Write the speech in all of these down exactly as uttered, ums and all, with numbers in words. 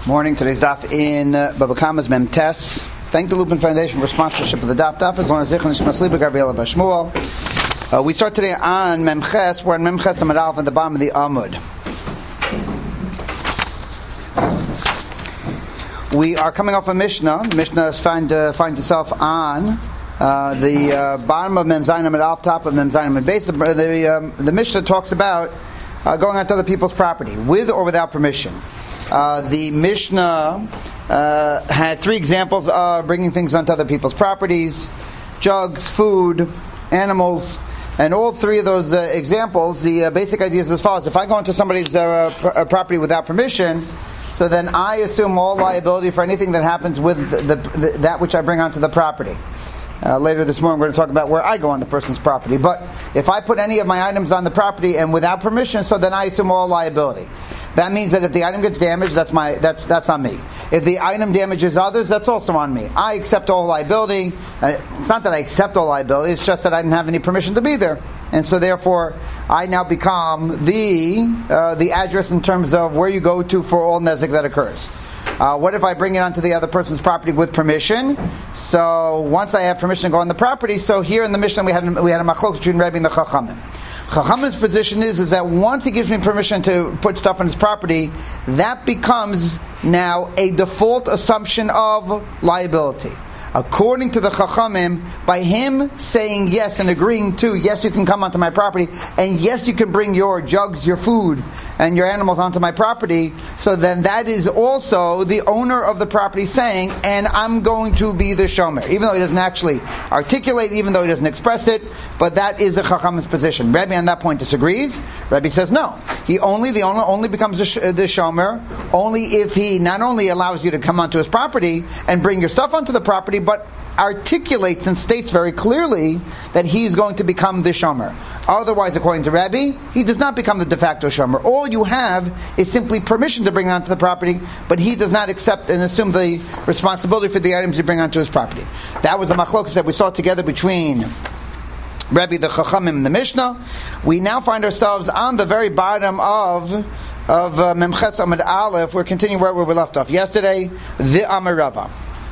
Morning. Today's daf in uh, Baba Kama's Mem Tes. Thank the Lupin Foundation for sponsorship of the daf. Daf is on Zichron Shmas Liba Gabriela Bashmuel. Uh, we start today on Mem Ches. We're on Mem Ches Amud Aleph at the bottom of the Amud. We are coming off a Mishnah. The Mishnah is find uh, finds itself on uh, the uh, bottom of Mem Zayin Amud Aleph, top of Mem Zayin Amud Beis. The the, um, the Mishnah talks about uh, going onto other people's property with or without permission. Uh, the Mishnah uh, had three examples of bringing things onto other people's properties: jugs, food, animals. And all three of those uh, examples, the uh, basic idea is as follows. If I go into somebody's uh, pr- property without permission, so then I assume all liability for anything that happens with the, the, the, that which I bring onto the property. Uh, later this morning we're going to talk about where I go on the person's property. But if I put any of my items on the property and without permission, so then I assume all liability. That means that if the item gets damaged, that's my that's that's on me. If the item damages others, that's also on me. I accept all liability. Uh, it's not that I accept all liability, it's just that I didn't have any permission to be there. And so therefore, I now become the uh, the address in terms of where you go to for all nezek that occurs. Uh, what if I bring it onto the other person's property with permission? So once I have permission to go on the property, so here in the Mishnah we had we had a machlokes between Rebbe and the Chachamim. Chachamim's position is, is that once he gives me permission to put stuff on his property, that becomes now a default assumption of liability. According to the Chachamim, by him saying yes and agreeing to, yes, you can come onto my property, and yes, you can bring your jugs, your food, and your animals onto my property, so then that is also the owner of the property saying, and I'm going to be the shomer. Even though he doesn't actually articulate, even though he doesn't express it, but that is the Chachamim's position. Rebbe on that point disagrees. Rebbe says no. He only, the owner only becomes the, sh- the shomer, only if he not only allows you to come onto his property and bring your stuff onto the property, but articulates and states very clearly that he's going to become the shomer. Otherwise, according to Rabbi, he does not become the de facto shomer. All you have is simply permission to bring it onto the property, but he does not accept and assume the responsibility for the items you bring onto his property. That was a machlokes that we saw together between Rabbi, the Chachamim, and the Mishnah. We now find ourselves on the very bottom of of uh, Mem Ches Amud Aleph. We're continuing right where we left off yesterday. The Amar Rava.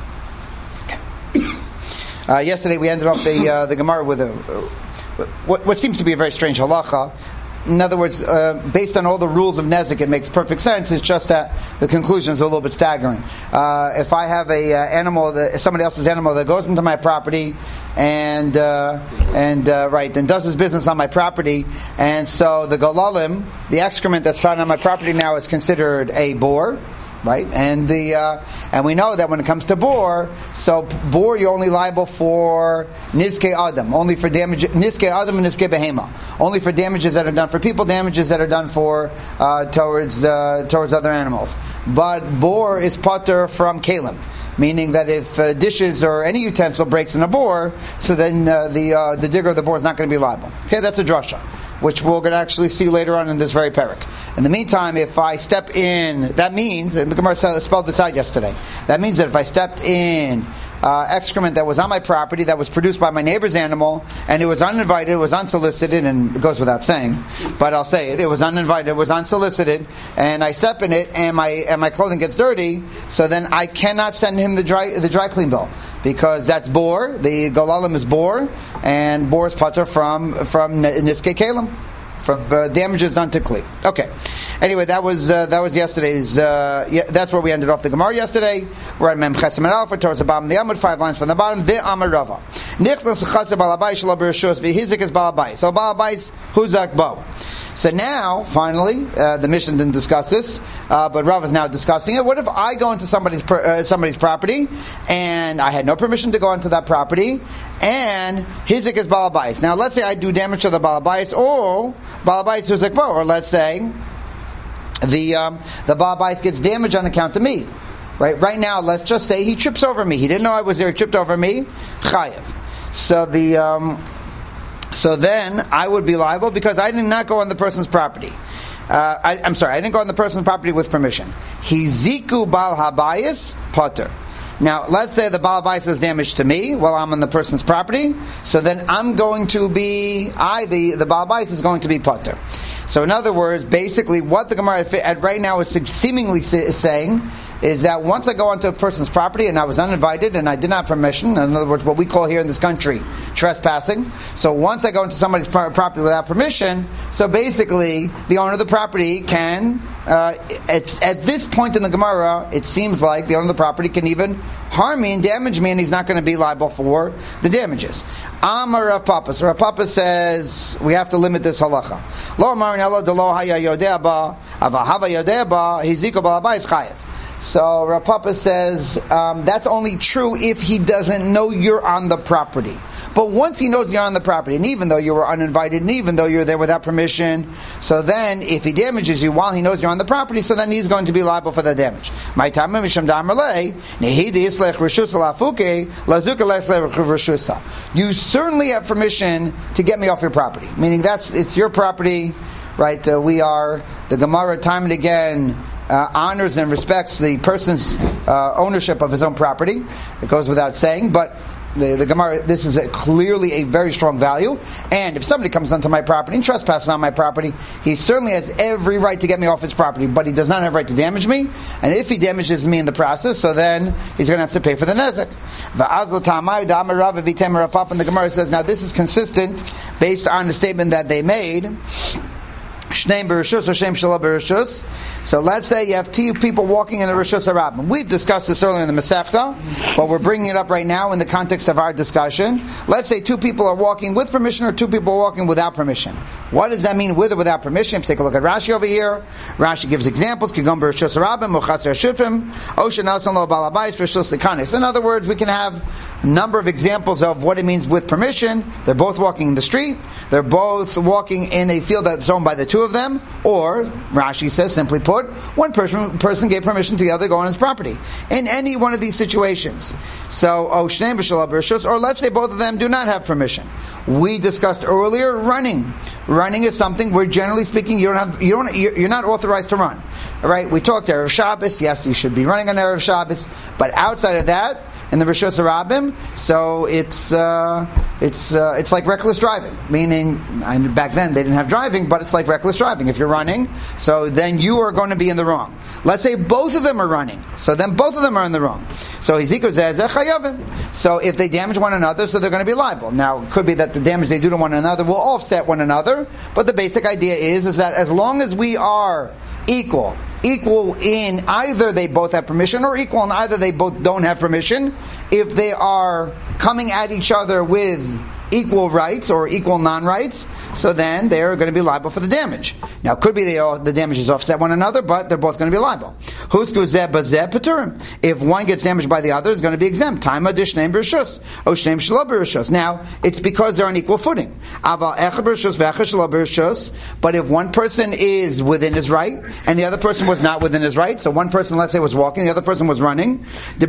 Uh, yesterday we ended off the uh, the Gemara with a uh, what, what seems to be a very strange halacha. In other words, uh, based on all the rules of Nezek, it makes perfect sense. It's just that the conclusion is a little bit staggering. Uh, if I have a uh, animal, that, somebody else's animal that goes into my property and uh, and uh, right, and does his business on my property, and so the golalim, the excrement that's found on my property now, is considered a boar. Right, and the uh, and we know that when it comes to boar, so boar you're only liable for nizke adam, only for damage nizke adam and nizke behema, only for damages that are done for people, damages that are done for uh, towards uh, towards other animals. But boar is pater from kalim, meaning that if uh, dishes or any utensil breaks in a boar, so then uh, the uh, the digger of the boar is not going to be liable. Okay, that's a drasha, which we're going to actually see later on in this very parak. In the meantime, if I step in, that means, and the Gemara spelled this out yesterday, that means that if I stepped in uh, excrement that was on my property, that was produced by my neighbor's animal, and it was uninvited, it was unsolicited, and it goes without saying, but I'll say it, it was uninvited, it was unsolicited, and I step in it, and my and my clothing gets dirty, so then I cannot send him the dry the dry clean bill, because that's boar, the golalim is boar, and boar is pater from, from niskei kalim, from uh, damages done to kli. Okay. Anyway, that was uh, that was yesterday's. Uh, yeah, that's where we ended off the Gemara yesterday. We're at Mem Ches Amud Aleph, towards the bottom of the Amud, five lines from the bottom. The Amar Rava. Nichnas chatzar balabais shelo b'rishus v'hizik is balabais. So balabais huzak bo. So now, finally, uh, the Mishnah didn't discuss this, uh, but Rav is now discussing it. What if I go into somebody's uh, somebody's property, and I had no permission to go into that property, and hizik is balabais? Now, let's say I do damage to the balabais, or balabais huzak bo, or let's say the um, the balabais gets damaged on account of me. Right? Right now, let's just say he trips over me. He didn't know I was there. He tripped over me. Chayev. So the um, so then I would be liable because I did not go on the person's property. Uh, I, I'm sorry, I didn't go on the person's property with permission. Hiziku bal habayis potter. Now, let's say the Baal Bayis does damage to me while I'm on the person's property, so then I'm going to be, I, the, the Baal Bayis is going to be potter. So in other words, basically what the Gemara at right now is seemingly saying is that once I go onto a person's property and I was uninvited and I did not have permission, in other words, what we call here in this country trespassing. So once I go into somebody's property without permission, so basically the owner of the property can, uh, it's, at this point in the Gemara, it seems like the owner of the property can even harm me and damage me, and he's not going to be liable for the damages. Amar Rav Papa. So Rav Papa says we have to limit this halacha. Lo amarin elo de lo haya yodea ba, ava hava yodea ba, hiziko balabayis chayev. So Rav Papa says um, that's only true if he doesn't know you're on the property. But once he knows you're on the property, and even though you were uninvited, and even though you're there without permission, so then if he damages you while he knows you're on the property, so then he's going to be liable for the damage. You certainly have permission to get me off your property. Meaning that's it's your property, right? Uh, we are, the Gemara time and again Uh, honors and respects the person's uh, ownership of his own property. It goes without saying, but the, the Gemara, this is a, clearly a very strong value. And if somebody comes onto my property and trespasses on my property, he certainly has every right to get me off his property, but he does not have a right to damage me. And if he damages me in the process, so then he's going to have to pay for the nezek. And the Gemara says, now this is consistent based on the statement that they made. Shneim b'rishus or shem shala b'rishus. So let's say you have two people walking in a rishus harabim. We've discussed this earlier in the Masechta, but we're bringing it up right now in the context of our discussion. Let's say two people are walking with permission or two people are walking without permission. What does that mean, with or without permission? If you take a look at Rashi over here, Rashi gives examples. Kigam b'rishus harabim, muchatzer hashufim, oshen nasan lo balabayis rishus lekanis. In other words, we can have a number of examples of what it means with permission. They're both walking in the street. They're both walking in a field that's owned by the two of them, or Rashi says, simply put, one person person gave permission to the other to go on his property. In any one of these situations. So, oh, shneim b'shalab b'rishus, or let's say both of them do not have permission. We discussed earlier running. Running is something where, generally speaking, you don't have, you don't, you're not authorized to run. All right, we talked Erev Shabbos. Yes, you should be running on Erev Shabbos, but outside of that, in the Rishus Harabim, so it's uh, it's uh, it's like reckless driving. Meaning, and back then they didn't have driving, but it's like reckless driving. If you're running, so then you are going to be in the wrong. Let's say both of them are running, so then both of them are in the wrong. So Ezekiel says, so if they damage one another, so they're going to be liable. Now, it could be that the damage they do to one another will offset one another, but the basic idea is is that as long as we are equal. Equal in either they both have permission, or equal in either they both don't have permission. If they are coming at each other with equal rights or equal non-rights, so then they're going to be liable for the damage. Now, it could be they all, the damages offset one another, but they're both going to be liable. If one gets damaged by the other, it's going to be exempt. Now, it's because they're on equal footing. But if one person is within his right, and the other person was not within his right, so one person, let's say, was walking, the other person was running, the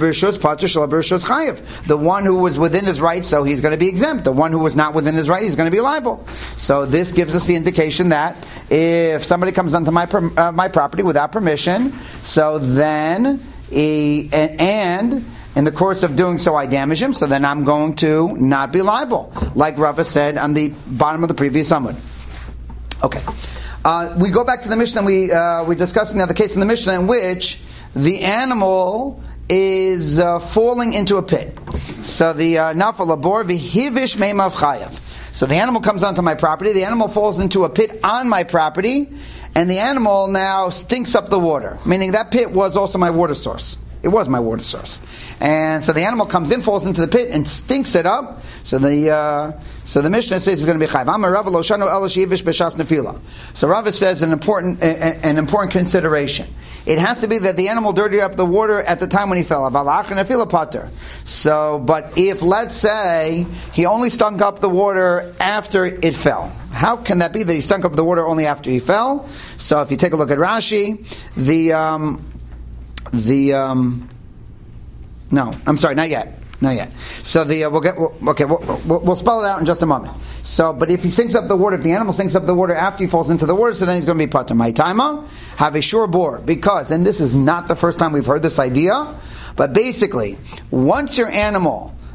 one who was within his right, so he's going to be exempt. The one who was not within his right, he's going to be liable. So this gives us the indication that if somebody comes onto my uh, my property without permission, so then he, and in the course of doing so I damage him, so then I'm going to not be liable, like Rava said on the bottom of the previous Amud. Okay, uh, we go back to the Mishnah. We uh, we're discussing now the case in the Mishnah in which the animal is uh, falling into a pit. So the nafal labor v'hivish meimav chayav. So the animal comes onto my property. The animal falls into a pit on my property, and the animal now stinks up the water. Meaning that pit was also my water source. It was my water source, and so the animal comes in, falls into the pit, and stinks it up. So the uh, so the Mishnah says it's going to be chayv. So Rava says an important an important consideration. It has to be that the animal dirtied up the water at the time when he fell. So, but if, let's say, he only stunk up the water after it fell, how can that be that he stunk up the water only after he fell? So if you take a look at Rashi, the um, the um, no, I'm sorry, not yet. Not yet. So the uh, we'll get we'll, okay. We'll, we'll, we'll spell it out in just a moment. So, but if he sinks up the water, if the animal sinks up the water after he falls into the water, so then he's going to be patur. My taima have a sure bore, because, and this is not the first time we've heard this idea, but basically, once your animal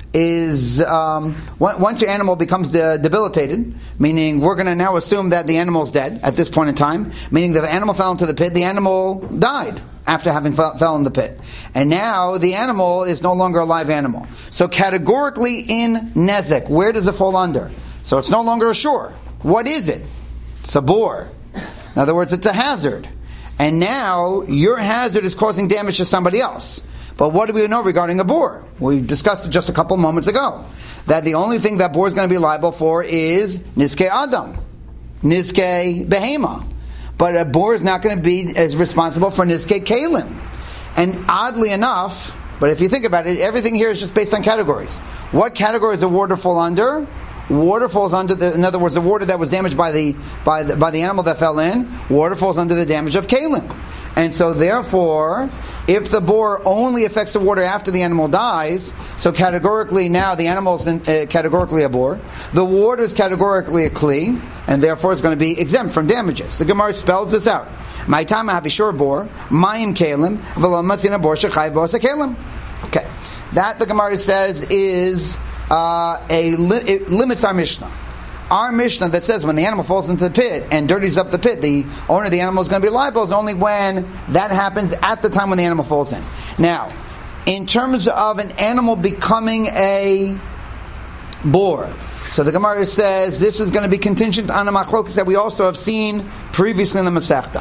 is um, once your animal becomes de- debilitated, meaning we're going to now assume that the animal is dead at this point in time, meaning the animal fell into the pit, the animal died after having fell, fell in the pit. And now the animal is no longer a live animal. So categorically in nezek, where does it fall under? So it's no longer a shore. What is it? It's a bore. In other words, it's a hazard. And now your hazard is causing damage to somebody else. But what do we know regarding a bore? We discussed it just a couple moments ago. That the only thing that bore is going to be liable for is Nizke Adam, Nizke Behema. But a bore is not going to be as responsible for Nizke Kalim. And oddly enough, but if you think about it, everything here is just based on categories. What categories of water fall under? Water falls under the, in other words, the water that was damaged by the by the by the animal that fell in. Water falls under the damage of kalim, and so therefore, if the bore only affects the water after the animal dies, so categorically now the animal is uh, categorically a bore. The water is categorically a kli, and therefore it's going to be exempt from damages. The Gemara spells this out. My time I have a shore bore, mayim kalim, v'lamatzina bor shechai bosa kalim. Okay, that the Gemara says is. Uh, a li- it limits our Mishnah. Our Mishnah that says when the animal falls into the pit and dirties up the pit, the owner of the animal is going to be liable is only when that happens at the time when the animal falls in. Now, in terms of an animal becoming a bore, so the Gemara says this is going to be contingent on a machlokas that we also have seen previously in the Masechta.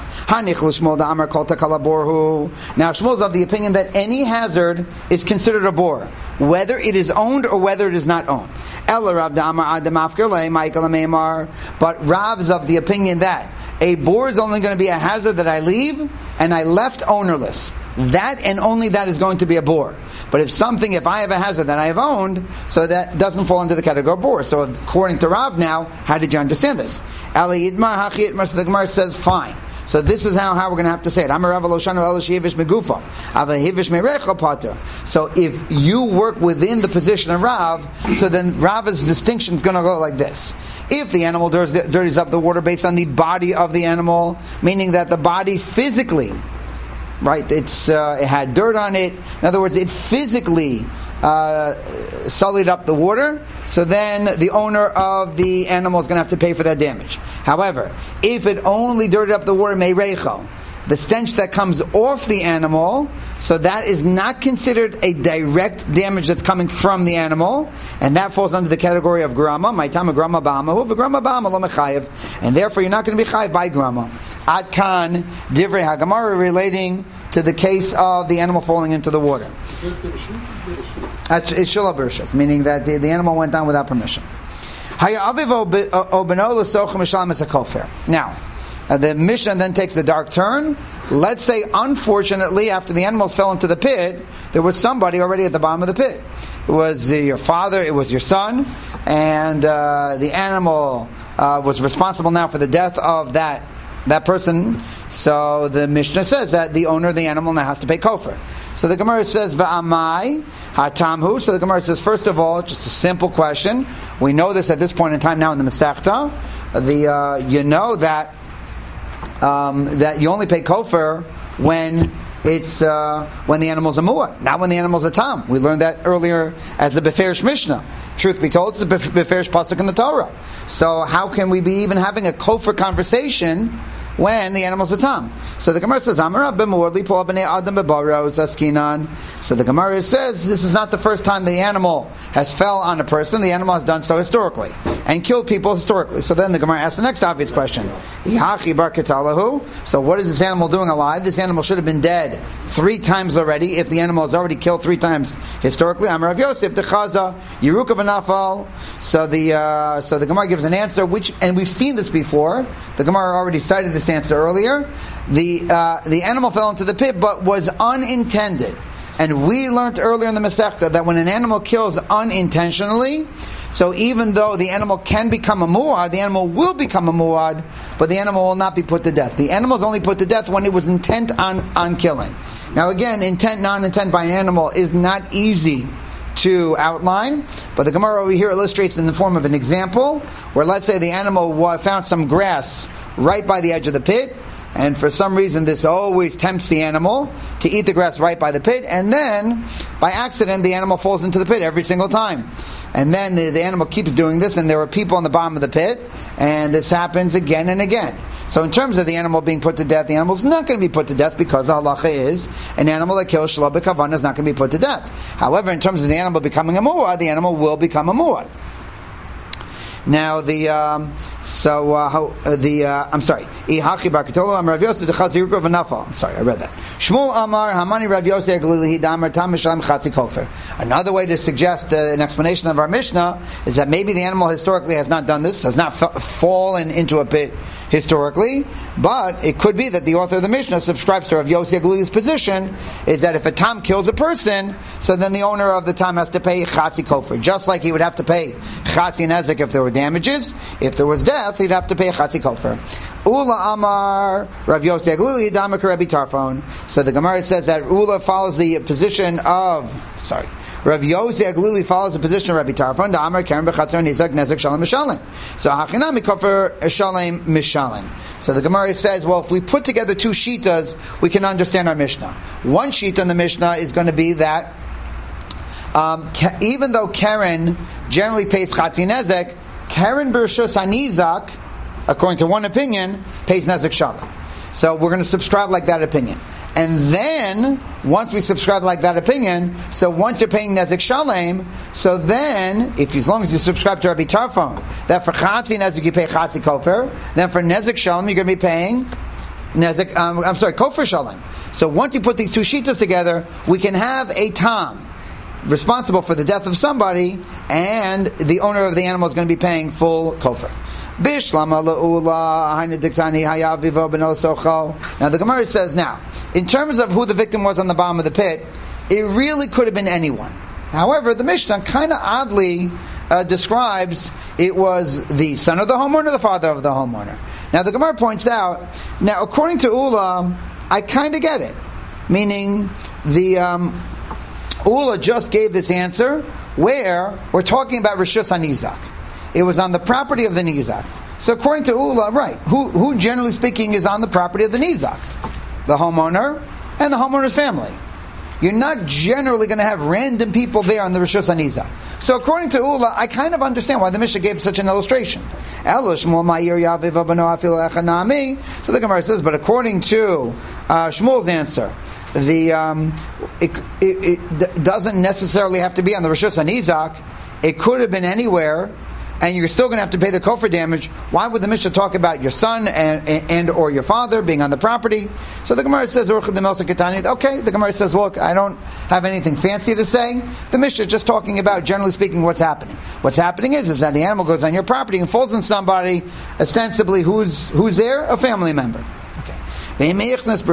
Now Shmuel is of the opinion that any hazard is considered a bore, whether it is owned or whether it is not owned. But Rav is of the opinion that a bore is only going to be a hazard that I leave and I left ownerless. That and only that is going to be a bore. But if something, if I have a hazard that I have owned, so that doesn't fall into the category of bore. So according to Rav now, how did you understand this? Ali Idmar, Hachi Idmar, so the Gemara says, fine. So this is how, how we're going to have to say it. So if you work within the position of Rav, so then Rav's distinction is going to go like this. If the animal dirties up the water based on the body of the animal, meaning that the body physically, right, it's uh, it had dirt on it. In other words, it physically uh, sullied up the water. So then the owner of the animal is going to have to pay for that damage. However, if it only dirted up the water, meirecho, the stench that comes off the animal, so that is not considered a direct damage that's coming from the animal, and that falls under the category of grama. My time grama ba'ama, who grama ba'ama lo mechayev, and therefore you're not going to be chayev by grama. Ad kan divrei haGemara relating to the case of the animal falling into the water. It's shula b'rishus, meaning that the, the animal went down without permission. Now, uh, the Mishnah then takes a dark turn. Let's say, unfortunately, after the animals fell into the pit, there was somebody already at the bottom of the pit. It was uh, your father, it was your son, and uh, the animal uh, was responsible now for the death of that that person. So the Mishnah says that the owner of the animal now has to pay kofar. So the Gemara says, Va'amai hatamhu. So the Gemara says, first of all, just a simple question. We know this at this point in time now in the Masechta. The uh, you know that um, that you only pay kofar when it's uh, when the animal's a mu'ah, not when the animal's a tam. We learned that earlier as the Beferish Mishnah. Truth be told, it's a Beferish pasuk in the Torah. So how can we be even having a kofar conversation when the animal's a tam? So the Gemara says, Amar b'mu'adli po b'nei adam b'baros askinan. So the Gemara says this is not the first time the animal has fell on a person. The animal has done so historically and killed people historically. So then the Gemara asks the next obvious question: Ihachi bar ketalahu. So what is this animal doing alive? This animal should have been dead three times already. If the animal has already killed three times historically, Amar Rav Yosef dechaza yiruka v'nafal. So the uh, so the Gemara gives an answer, which and we've seen this before. The Gemara already cited this answer earlier. The uh, the animal fell into the pit, but was unintended. And we learned earlier in the Masechta that when an animal kills unintentionally, so even though the animal can become a mu'ad, the animal will become a mu'ad, but the animal will not be put to death. The animal is only put to death when it was intent on, on killing. Now again, intent, non-intent by an animal is not easy to outline, but the Gemara over here illustrates in the form of an example, where let's say the animal found some grass right by the edge of the pit, and for some reason this always tempts the animal to eat the grass right by the pit, and then by accident the animal falls into the pit every single time. And then the, the animal keeps doing this, and there are people on the bottom of the pit, and this happens again and again. So in terms of the animal being put to death, the animal is not going to be put to death because the halacha is an animal that kills shelo b'kavana is not going to be put to death. However, in terms of the animal becoming a mu'ad, the animal will become a mu'ad. Now the um, so uh, how, uh, the uh, I'm sorry. I'm sorry, I read that. Shmuel Amar Hamani Rav Yosef Galili Damar Tam Mishlam Chatzi Kofer. Another way to suggest uh, an explanation of our Mishnah is that maybe the animal historically has not done this, has not f- fallen into a pit historically, but it could be that the author of the Mishnah subscribes to Rav Yosef Galili's position is that if a tam kills a person, so then the owner of the tam has to pay Chatzi Kofer, just like he would have to pay Chatzi Nezek if there were damages. If there was death, he'd have to pay Chatzi Kofer. Ula Amar Rav Yosef Galili Damak Rabbi Tarfon. So the Gemara says that Ula follows the position of sorry. Rav Yosef Galili follows the position of Rabbi Tarfon. The Amar Karen Bechatzar Nizak Nezek Shalom Mishalem. So Hachinami Kofer Shalem Mishalem. So the Gemara says, well, if we put together two shitas, we can understand our Mishnah. One shita in the Mishnah is going to be that um, even though Karen generally pays Chatzi Nezek, Karen Bershus Hanizak, according to one opinion, pays Nezek Shalom. So we're going to subscribe like that opinion. And then, once we subscribe like that opinion, so once you're paying Nezek Shalem, so then, if as long as you subscribe to Rabbi Tarfon, that for Chatzi Nezek you pay Chatzi Kofer, then for Nezek Shalem you're going to be paying Nezek, um, I'm sorry, Kofer Shalem. So once you put these two shitas together, we can have a tam responsible for the death of somebody, and the owner of the animal is going to be paying full Kofer. Now the Gemara says, now, in terms of who the victim was on the bottom of the pit, it really could have been anyone. However, the Mishnah kind of oddly uh, describes it was the son of the homeowner, the father of the homeowner. Now the Gemara points out, now according to Ula, I kind of get it. Meaning, the um, Ula just gave this answer where we're talking about Rishus HaNizak. It was on the property of the Nizak. So according to Ula, right, who, who generally speaking is on the property of the Nizak? The homeowner and the homeowner's family. You're not generally going to have random people there on the Rishus HaNizak. So according to Ula, I kind of understand why the Mishnah gave such an illustration. So the Gemara says, but according to uh, Shmuel's answer, the um, it, it, it doesn't necessarily have to be on the Rishus HaNizak. It could have been anywhere, and you're still going to have to pay the kofar damage. Why would the Mishnah talk about your son and, and, and or your father being on the property? So the Gemara says, okay, the Gemara says, look, I don't have anything fancy to say. The Mishnah is just talking about, generally speaking, what's happening. What's happening is, is that the animal goes on your property and falls on somebody, ostensibly, who's who's there? A family member. Okay, the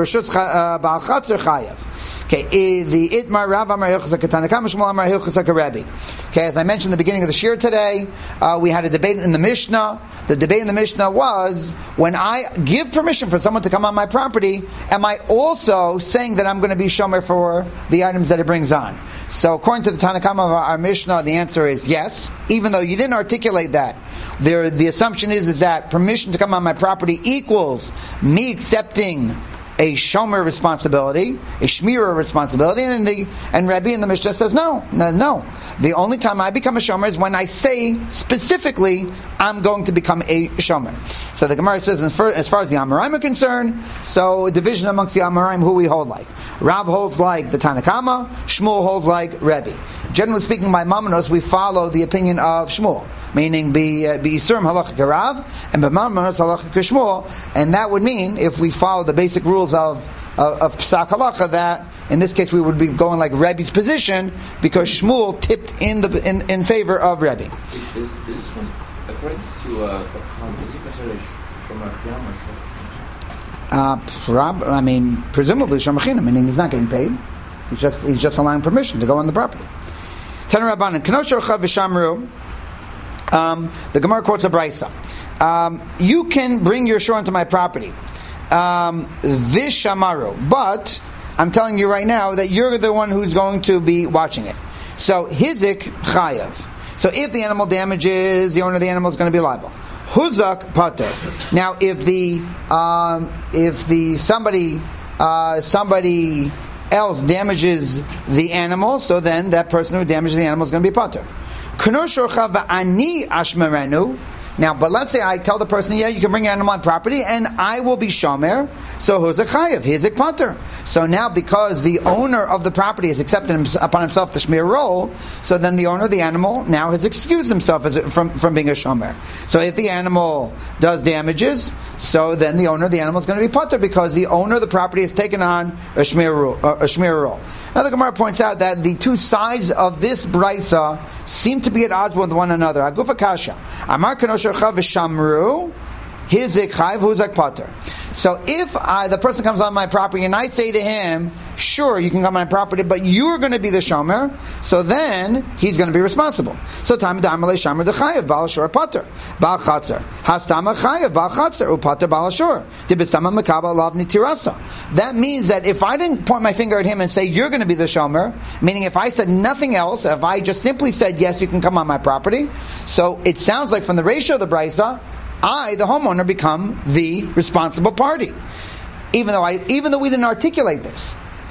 Itmar Rav Amar Hilchos HaKatanakam, Shmuel Amar Hilchos HaKarebi. Okay, as I mentioned at the beginning of the shir today, uh, we had a debate in the Mishnah. The debate in the Mishnah was, when I give permission for someone to come on my property, am I also saying that I'm going to be shomer for the items that it brings on? So according to the Tanakama of our, our Mishnah, the answer is yes, even though you didn't articulate that. There, the assumption is, is that permission to come on my property equals me accepting a shomer responsibility, a shmirah responsibility, and the and Rebbe in the Mishnah says no, no, no. The only time I become a shomer is when I say specifically I'm going to become a shomer. So the Gemara says, as far as the Amoraim are concerned, so a division amongst the Amoraim who we hold like. Rav holds like the Tanakama, Shmuel holds like Rebbe. Generally speaking, by Mamanos we follow the opinion of Shmuel, meaning be uh, be Yisurim halacha Rav and be Mamanos halacha Shmuel, and that would mean if we follow the basic rules of of, of Psak halacha, that in this case we would be going like Rebbe's position because Shmuel tipped in the in, in favor of Rebbe. Is, is this one according to uh, is he considered Shomer Chiyam or Shomer? Uh, I mean, presumably Shomer Chiyam, meaning he's not getting paid. He's just he's just allowing permission to go on the property. Taner Rabbanan Knosher Chav V'Shamru. Um, the Gemara quotes a brisa. Um, you can bring your shore into my property, um, Vishamaru, but I'm telling you right now that you're the one who's going to be watching it. So Hizik Chayav. So if the animal damages, the owner of the animal is going to be liable. Huzak Pater. Now, if the um, if the somebody uh, somebody else damages the animal, so then that person who damages the animal is going to be pater. Now, but let's say I tell the person, yeah, you can bring your animal on property, and I will be shomer. So who's a chayav? He's a pater. So now, because the owner of the property has accepted upon himself the shmir role, so then the owner of the animal now has excused himself as, from from being a shomer. So if the animal does damages, so then the owner of the animal is going to be pater because the owner of the property has taken on a shmir role. Uh, a shmir role. Now the Gemara points out that the two sides of this brisa seem to be at odds with one another. Agufa kasha. Amar kanoshercha v'shamru hizik chayv huzak pater. So if I, the person comes on my property and I say to him, sure, you can come on my property, but you're going to be the shomer, so then he's going to be responsible. So tam d'amale shomer d'chayev bal shor pater bal chatzer hastama chayev bal chatzer upater bal shor dibistama mekabel lav nitirasa. That means that if I didn't point my finger at him and say you're going to be the shomer, meaning if I said nothing else, if I just simply said yes, you can come on my property, so it sounds like from the ratio of the brisa, I, the homeowner, become the responsible party, even though I, even though we didn't articulate this.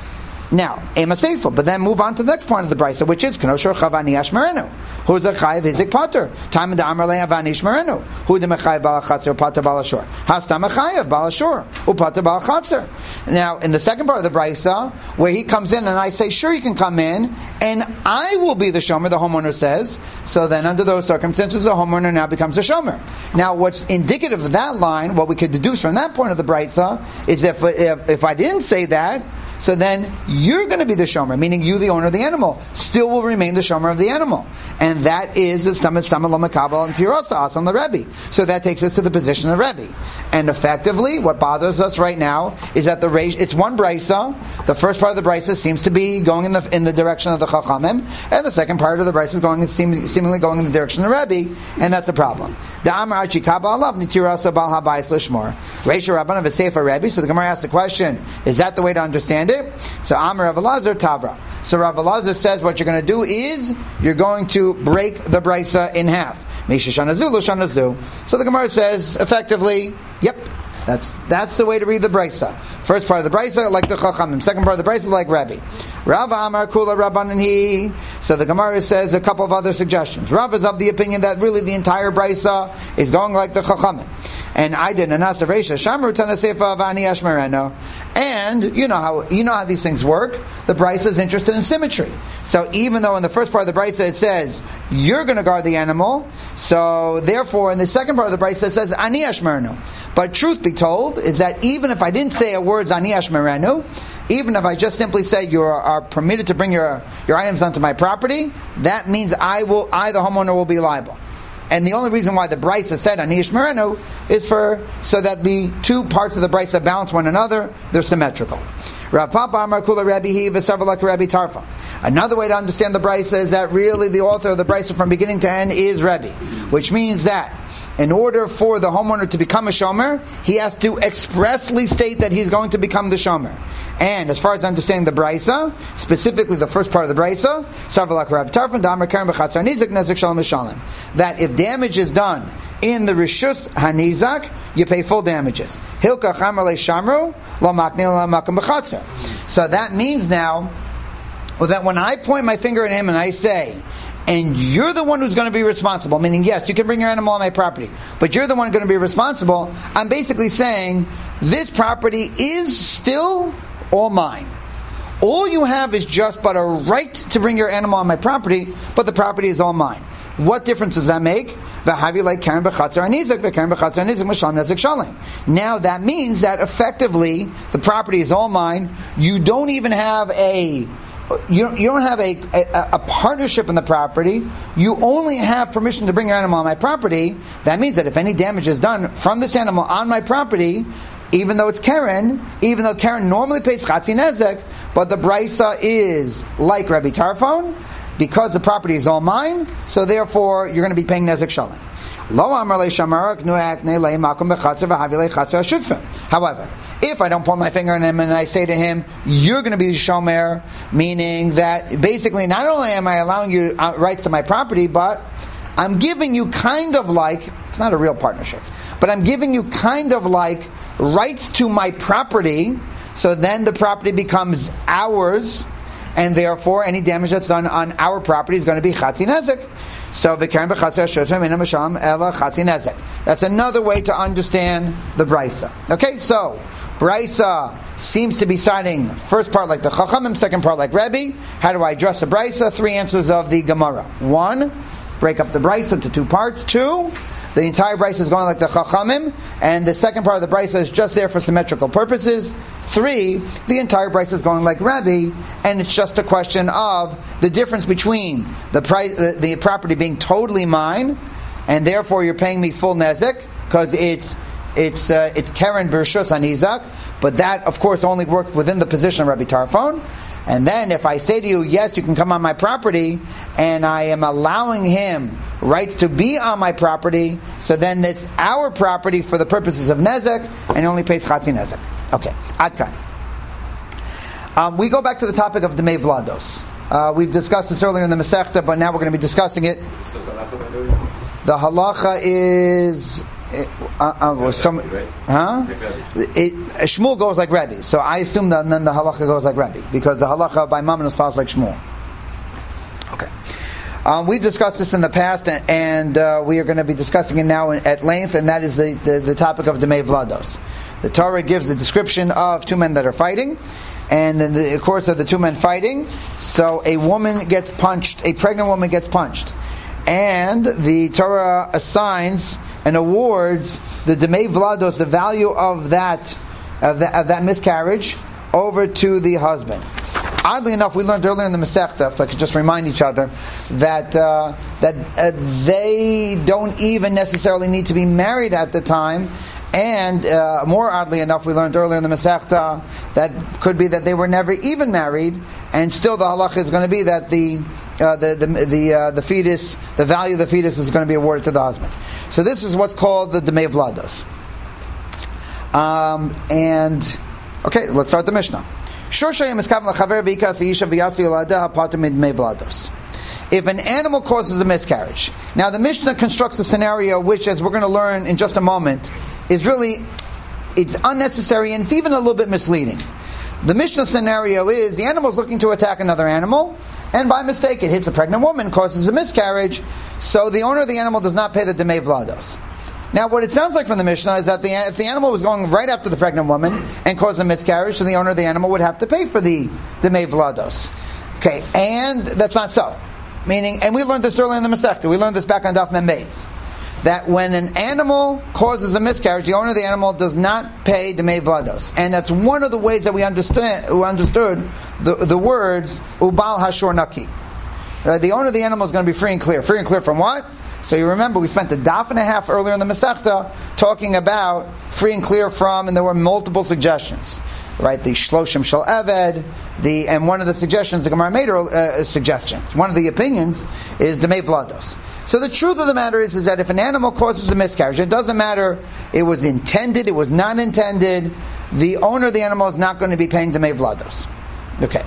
Now, ema seifel, but then move on to the next point of the brisa, which is k'noshor chavani ashmerenu. Who's a chayiv hizik pater? Time of the amar le avani ashmerenu. Who the mechayiv balachatzer pater balashor? Hastam mechayiv balashor upater balachatzer. Now, in the second part of the brisa, where he comes in and I say, sure, you can come in, and I will be the shomer. The homeowner says. So then, under those circumstances, the homeowner now becomes a shomer. Now, what's indicative of that line, what we could deduce from that point of the brisa, is if if, if I didn't say that, so then you're going to be the shomer, meaning you, the owner of the animal, still will remain the shomer of the animal. And that is the stamad stamad lo mekabel and tirasa as on the Rebbe. So that takes us to the position of Rebbe. And effectively, what bothers us right now is that the rage, it's one brisa. The first part of the brisa seems to be going in the in the direction of the Chachamim, and the second part of the brisa is going seem, seemingly going in the direction of the Rebbe, and that's a problem. The Amar Achi Kabal Alav Nitirasa Bal Habayis Lishmor Reisha Rabban of Sefer Rebbe. So the Gemara asks the question: is that the way to understand it? So Amar Rav Elazar Tavra. So Rav Elazar says what you're going to do is you're going to break the brisa in half. So the Gemara says effectively, yep, that's that's the way to read the brisa. First part of the brisa like the Chachamim. Second part of the brisa like Rabbi. Rav Amar Kula Rabbanan Hi. So the Gemara says a couple of other suggestions. Rav is of the opinion that really the entire brisa is going like the Chachamim. And I did anasa reisha shamru tanasefa vani ashmereno. And you know how you know how these things work. The brisa is interested in symmetry. So even though in the first part of the brisa it says you're going to guard the animal, so therefore in the second part of the brisa it says ani ashmereno. But truth be told is that even if I didn't say a word ani ashmereno, even if I just simply say you are, are permitted to bring your your items onto my property, that means I will I the homeowner will be liable. And the only reason why the brisa said ani yishmerenu is for so that the two parts of the brisa balance one another. They're symmetrical. Rav Papa Amar Kula Rabbi Hi v'Savalak Rabbi Tarfa. Another way to understand the brisa is that really the author of the brisa from beginning to end is Rebbe, which means that in order for the homeowner to become a shomer, he has to expressly state that he's going to become the shomer. And as far as understanding the brisa, specifically the first part of the brisa, that if damage is done in the rishus hanizak, you pay full damages. So that means now well, that when I point my finger at him and I say, and you're the one who's going to be responsible, meaning yes, you can bring your animal on my property, but you're the one going to be responsible, I'm basically saying this property is still all mine. All you have is just but a right to bring your animal on my property, but the property is all mine. What difference does that make? Now that means that effectively the property is all mine. You don't even have a You don't, you don't have a, a, a partnership in the property. You only have permission to bring your animal on my property. That means that if any damage is done from this animal on my property, even though it's Karen, even though Karen normally pays Chatzi Nezek, but the Brisa is like Rabbi Tarfon, because the property is all mine, so therefore you're going to be paying Nezek Shalom. However, if I don't point my finger at him and I say to him, you're going to be the shomer, meaning that basically not only am I allowing you rights to my property, but I'm giving you kind of like It's not a real partnership. But I'm giving you kind of like rights to my property, so then the property becomes ours, and therefore any damage that's done on our property is going to be chatzi nezek. So v'karen b'chatzi hashoshem ina masham ela chatzi nezek. That's another way to understand the brisa. Okay, so brisa seems to be citing first part like the Chachamim, second part like Rebbe. How do I address the brisa? Three answers of the Gemara. One, break up the brisa into two parts. Two, the entire brisa is going like the Chachamim, and the second part of the brisa is just there for symmetrical purposes. Three, the entire brisa is going like Rebbe, and it's just a question of the difference between the price, the, the property being totally mine, and therefore you're paying me full nezek because it's it's uh, it's Karen Bershus Anizak, but that of course only works within the position of Rabbi Tarfon. And then if I say to you, yes, you can come on my property, and I am allowing him rights to be on my property, so then it's our property for the purposes of nezek, and he only pays chatzi nezek. Okay, adkan. Um, we go back to the topic of Demei Vlados. Uh, we've discussed this earlier in the Masechta, but now we're going to be discussing it. The halacha is... Uh, uh, some, huh? It, Shmuel goes like Rebbe, so I assume that then the halacha goes like Rebbe, because the halacha by Maimonides follows like Shmuel. Okay, um, we've discussed this in the past, and, and uh, we are going to be discussing it now at length, and that is the, the, the topic of Demei Vlados. The Torah gives the description of two men that are fighting, and in the course of the two men fighting, so a woman gets punched, a pregnant woman gets punched, and the Torah assigns and awards the Demei Vlados, the value of that, of that of that miscarriage, over to the husband. Oddly enough, we learned earlier in the Masechta, if I could just remind each other, that uh, that uh, they don't even necessarily need to be married at the time. And uh, more oddly enough, we learned earlier in the Masechta that could be that they were never even married, and still the halacha is going to be that the uh, the the the, uh, the fetus, the value of the fetus is going to be awarded to the husband. So this is what's called the Demei Vlados. Um, and okay, let's start the Mishnah. If an animal causes a miscarriage, now the Mishnah constructs a scenario which, as we're going to learn in just a moment, is really, it's unnecessary and it's even a little bit misleading. The Mishnah scenario is the animal is looking to attack another animal, and by mistake it hits a pregnant woman, causes a miscarriage, so the owner of the animal does not pay the Demei Vlados. Now what it sounds like from the Mishnah is that the, if the animal was going right after the pregnant woman and caused a miscarriage, then the owner of the animal would have to pay for the Demei Vlados. Okay, and that's not so. Meaning, and we learned this earlier in the Masechta, we learned this back on Daf Mem Beis, that when an animal causes a miscarriage, the owner of the animal does not pay Demei Vlados. And that's one of the ways that we understand, we understood the, the words Ubal Hashor Naki. Uh, the owner of the animal is going to be free and clear. Free and clear from what? So you remember, we spent a daf and a half earlier in the Masechta talking about free and clear from, and there were multiple suggestions. Right, the Shloshim Shel Eved, the and one of the suggestions, the Gemara made uh, suggestions. One of the opinions is Demei Vlados. So the truth of the matter is, is that if an animal causes a miscarriage, it doesn't matter, it was intended, it was not intended, the owner of the animal is not going to be paying Demei Vlados. Okay.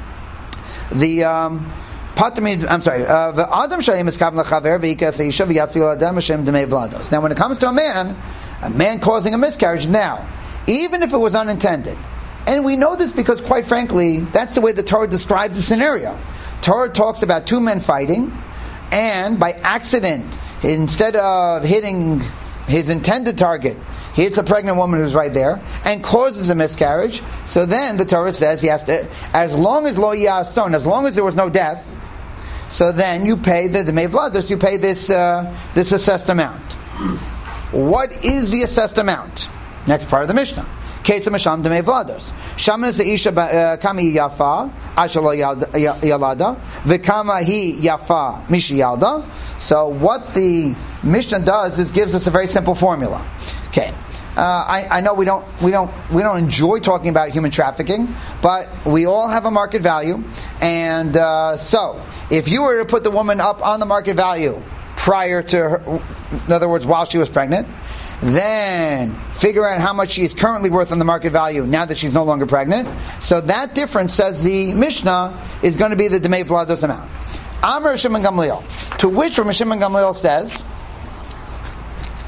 The um, I'm sorry. The Adam Shayim is Kav Lachaver V'Ikas Eisha V'Yatzil Adam Hashem Demei Vlados. Now, when it comes to a man, a man causing a miscarriage, now, even if it was unintended. And we know this because, quite frankly, that's the way the Torah describes the scenario. Torah talks about two men fighting, and by accident, instead of hitting his intended target, he hits a pregnant woman who's right there, and causes a miscarriage. So then the Torah says he has to, as long as lo ya'ason, as long as there was no death, so then you pay the Demei Vlados, you pay this uh, this assessed amount. What is the assessed amount? Next part of the Mishnah. Ketzah Masham Demei Vlados. Shaman is the Isha Kami Yafa, Ashalo Yalada, Vikama Hi Yafa Mishi Yalda. So what the Mishnah does is gives us a very simple formula. Okay. Uh, I, I know we don't we don't we don't enjoy talking about human trafficking, but we all have a market value, and uh, so if you were to put the woman up on the market value prior to her, in other words, while she was pregnant, then figure out how much she is currently worth on the market value now that she's no longer pregnant. So that difference, says the Mishnah, is going to be the Demei Vlados amount. Amar Shimon Gamliel, to which Shimon Gamliel says,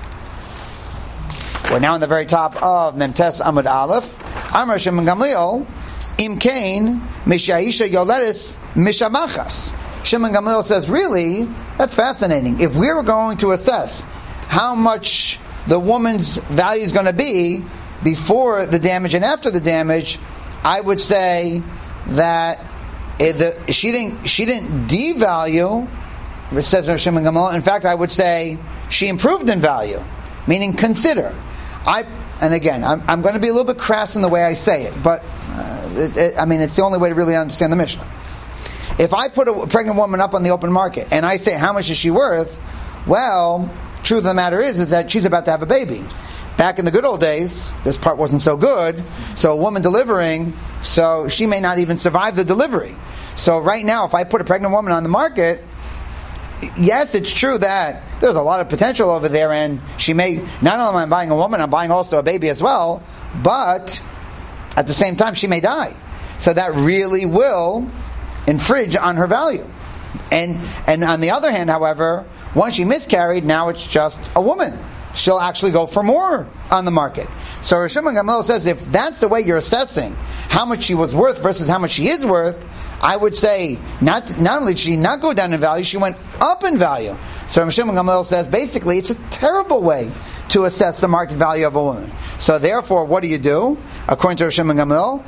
We're now on the very top of Memtes Amud Aleph. Amar Shimon Gamliel, Im Kain, Mishaisha Yoledis Mishamachas. Shimon Gamliel says, really, that's fascinating. If we were going to assess how much the woman's value is going to be before the damage and after the damage, I would say that the, she didn't she didn't devalue. It says Rosh Shimon Gamliel. In fact, I would say she improved in value, meaning consider. I and again, I'm, I'm going to be a little bit crass in the way I say it, but uh, it, it, I mean it's the only way to really understand the Mishnah. If I put a pregnant woman up on the open market and I say how much is she worth, well, truth of the matter is is that she's about to have a baby. Back in the good old days, this part wasn't so good. So a woman delivering, so she may not even survive the delivery. So right now, if I put a pregnant woman on the market, yes, it's true that there's a lot of potential over there, and she may, not only am I buying a woman, I'm buying also a baby as well, but at the same time, she may die. So that really will infringe on her value. And and on the other hand, however, once she miscarried, now it's just a woman. She'll actually go for more on the market. So Rosh Shimon Gamliel says if that's the way you're assessing how much she was worth versus how much she is worth, I would say not not only did she not go down in value, she went up in value. So Rosh Shimon Gamliel says basically it's a terrible way to assess the market value of a woman. So therefore, what do you do? According to Rosh Shimon Gamliel,